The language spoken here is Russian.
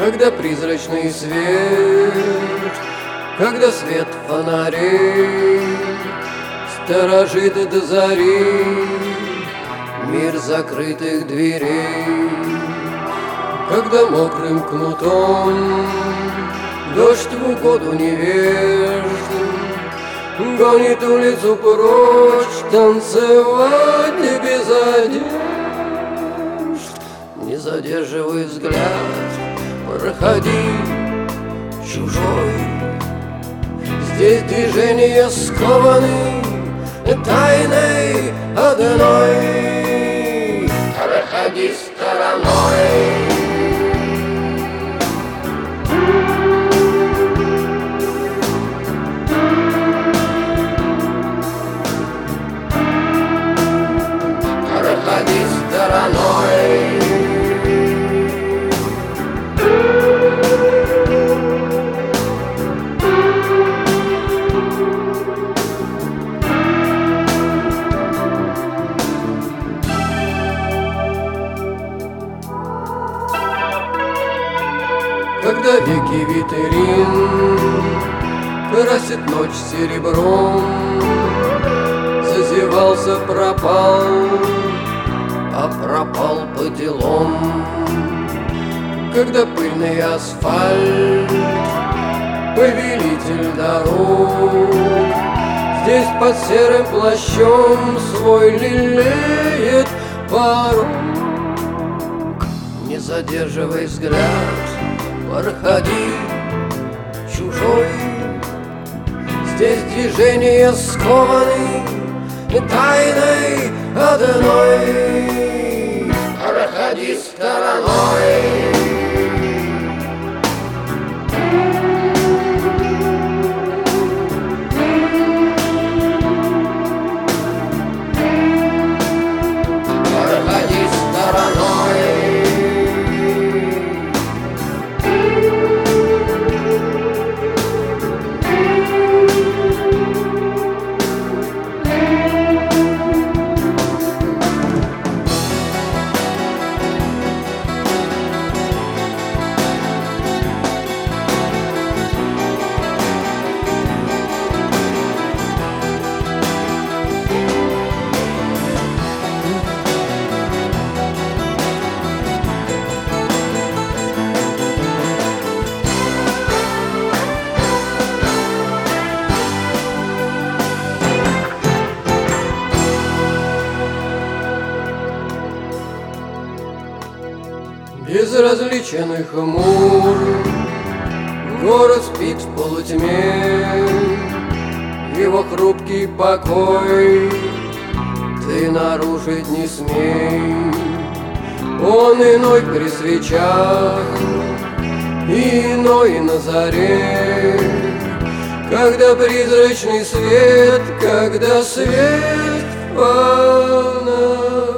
когда призрачный свет, когда свет фонарей сторожит до зари мир закрытых дверей, когда мокрым кнутом дождь в угоду невежд гонит улицу прочь, танцевать без одежд. Не задерживай взгляд, проходи, чужой. Здесь движения скованы тайной одной. Проходи стороной. Проходи стороной. Когда веки витрин красит ночь серебром, зазевался, пропал, а пропал по делам. Когда пыльный асфальт, повелитель дорог, здесь под серым плащом свой лелеет порог. Не задерживай взгляд, проходи, чужой. Здесь движения скованы тайной одной. Проходи стороной. Проходи стороной. Безразличен и хмур, город спит в полутьме, его хрупкий покой ты нарушить не смей. Он иной при свечах, иной на заре, когда призрачный свет, когда свет в фонарях.